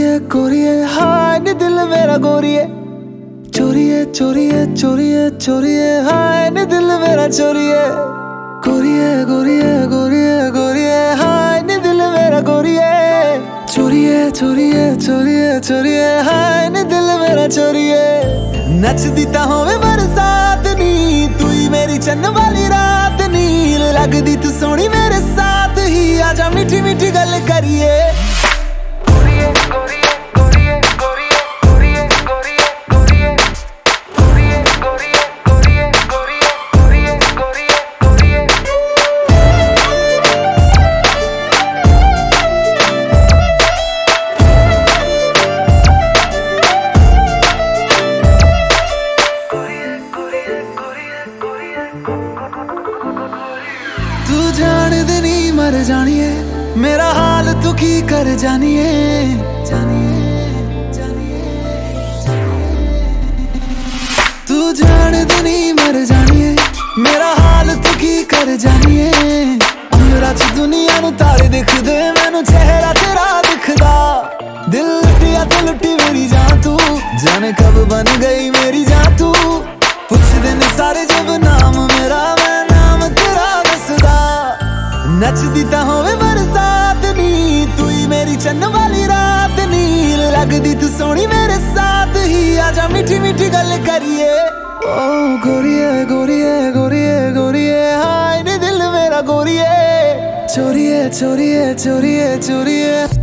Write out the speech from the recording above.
गोरिए हाय नी दिल मेरा गोरिए, चोरिए चोरिए चोरिए चोरिए हाय नी दिल मेरा चोरिए, गोरिए गोरिए गोरिए गोरिए हाय नी दिल मेरा गोरिए, चोरिए चोरिए चोरिए चोरिए हाय नी दिल मेरा चोरिए। नचदी ता होवे बरसात नी, तू ही मेरी चन्न वाली रात नी, लगदी तू सोहनी मेरे साथ ही, आजा मीठी मीठी गल करिए। तू जान दे नी मर जानिए, मेरा हाल तू की कर जानिए, जानिए जानिए तू जान दे नी मर जानिए, मेरा हाल तू की कर जानिए। अंदरा च दुनिया नू तारे दिखदे, मैनू चेहरा तेरा दिखदा, दिल लुटिया ते लुटी मेरी जान तू, जाने कब बन गई मेरी जान तू, पुछदे ने सारे जब नाम मेरा, मैं नाम तेरा दसदा। नचदी ता होवे बरसात नी, तू ही मेरी चन्न वाली रात नी, लगदी तू सोहनी मेरे साथ ही, आजा मीठी मीठी गल करिए। ओ गोरिए गोरिए गोरिए गोरिए हाय नी दिल मेरा गोरिए, चोरिए चोरिए चोरिए चोरिए।